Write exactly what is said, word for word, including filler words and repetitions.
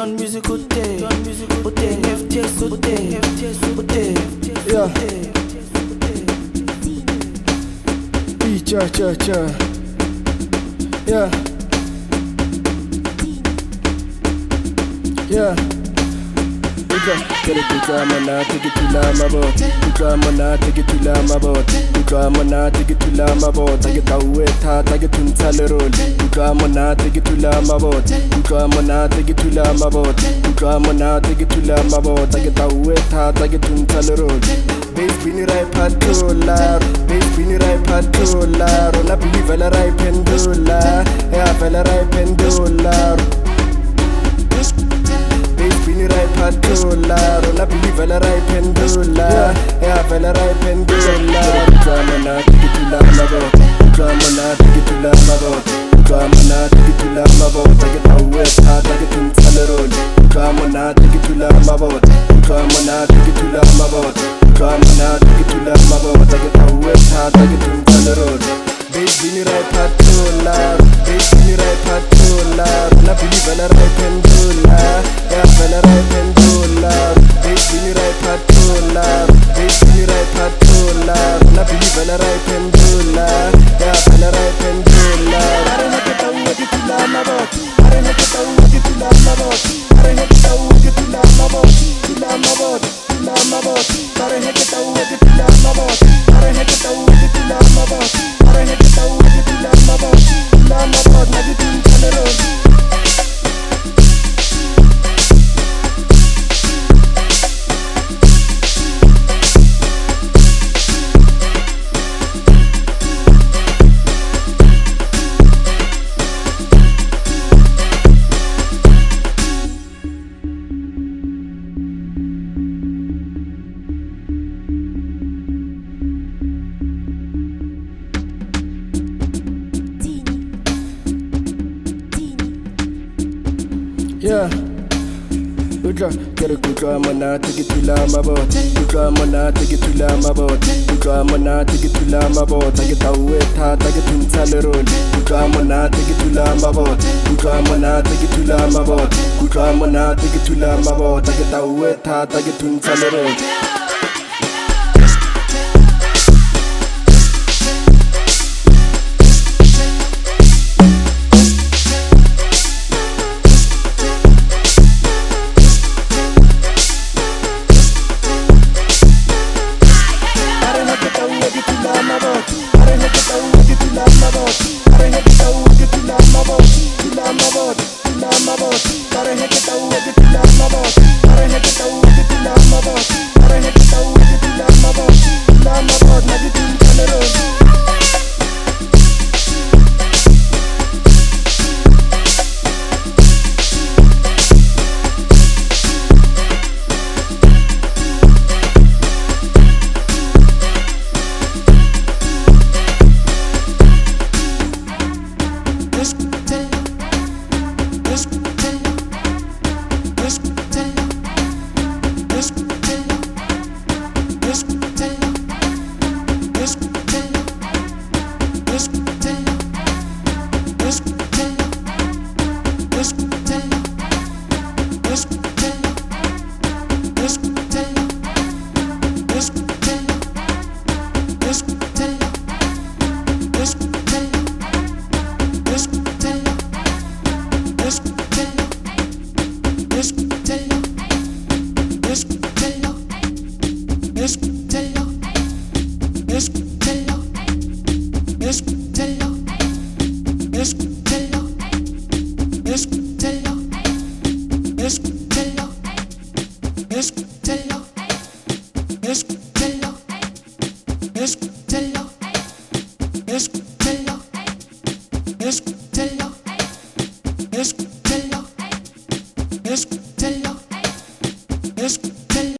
Don music ote, don music ote, F T S ote, F T S ote, yeah. E cha cha cha, yeah, yeah. Kutramana tigitula mabot, kutramana tigitula mabot, kutramana tigitula mabot, tagitaweta tagituntalerol, kutramana tigitula mabot, kutramana tigitula mabot, kutramana tigitula mabot, tagitaweta tagituntalerol. Bass bini rai patola, bass bini rai patola, rona bini vela rai pendula, yeah vela rai pendula. Bini rai patola, rona bini vela rai pendula, yeah vela rai pendula. Kutramana tigitula mabot, kutramana tigitula mabot, kutramana tigitula mabot, tagitaweta tagituntalerol. Kutramana tigitula mabot, kutramana tigitula mabot, kutramana tigitula mabot, tagitaweta tagituntalerol. Bass bini rai patola, bass bini rai patola, rona bini vela rai pendula, yeah vela rai pendula. Bass bini rai patola, bass bini rai patola, rona bini vela rai pendula, yeah vela rai pendula. Are hakata ugitula mabot, are hakata ugitula mabot, are hakata ugitula mabot, tula mabot, tula mabot, are hakata ugitula mabot, are hakata ugitula mabot, are hakata ugitula mabot, tula mabot, nagituntalerol. Yeah, Utra, get a kutramana tigitula mabot, kutramana tigitula mabot, kutramana tigitula mabot, tagitaweta tagituntalerol, kutramana tigitula mabot, kutramana tigitula mabot, kutramana tigitula mabot, tagitaweta tagituntalerol. Escúchalo, escúchalo, escúchalo.